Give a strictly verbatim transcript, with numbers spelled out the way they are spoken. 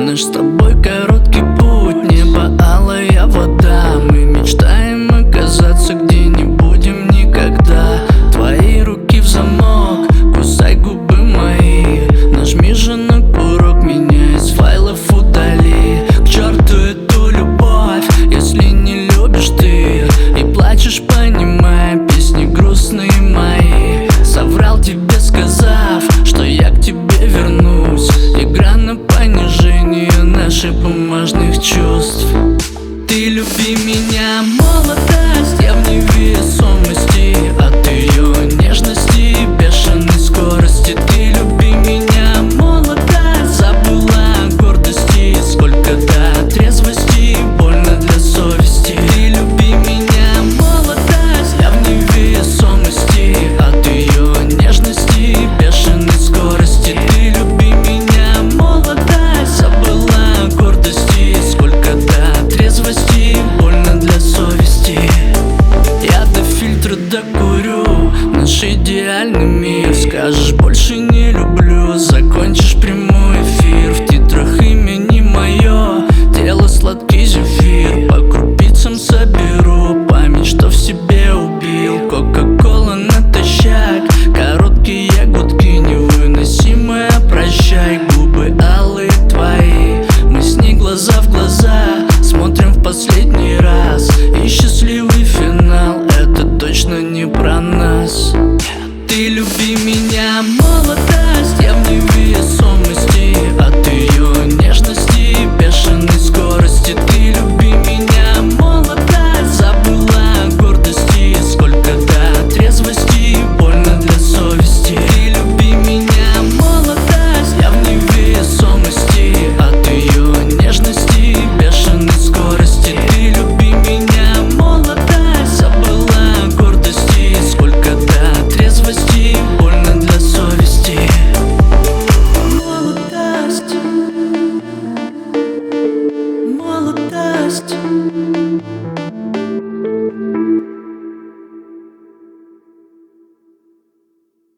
Наш с тобой короткий путь, небо алая вода. Мы мечтаем оказаться где не будем никогда. Твои руки в замок, кусай губы мои. Нажми же на курок, меня из файлов удали. К черту эту любовь, если не любишь ты и плачешь, понимая песни грустные мои. Соврал тебе, сказав, что я к тебе вернусь. Игра на понижение наших бумажных чувств. Ты люби меня, молодость, я в невесомости от ее нежности и бешеной скорости. Ты люби меня, молодость, забыла о гордости. Сколько до трезвости, больно для совести. Ты люби меня, молодость, я в невесомости от ее нежности и бешеной скорости. Ты люби меня, молодость, забыла о гордости. Сколько до трезвости, больно для совести. Я до фильтра докурю наш идеальный мир. Скажешь, больше не люблю, закончишь прямой эфир. В титрах имя не мое, тело сладкий зефир. По крупицам соберу память, что в себе убил. Кока-кола натощак, короткие гудки, невыносимая, прощай. Губы алые твои, мы с ней глаза в глаза смотрим в последний раз. И счастливый финал, это точно не про нас. Ты люби меня, молодость, я в невесомости от ее нежности